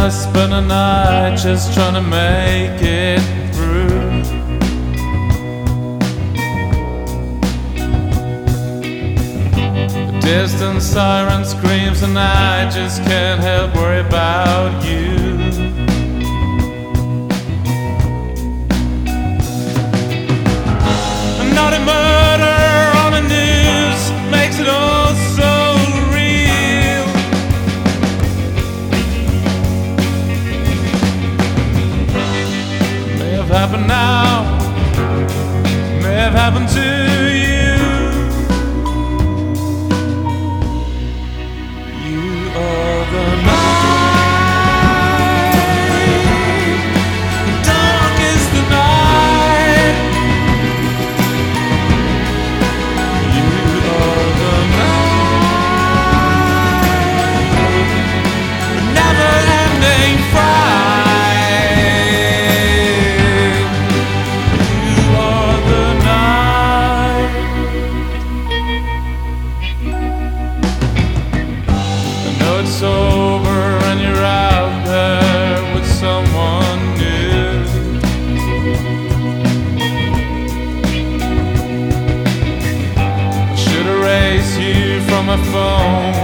spend a night just trying to make it through. A distant siren screams and I just can't help worry about you. Not a murder on the news makes it all so real. May have happened now, may have happened to you. You are the night, dark is the night. You are the night, never-ending fright. You are the night. I know it's over and you're out there with someone new. I should erase you from my phone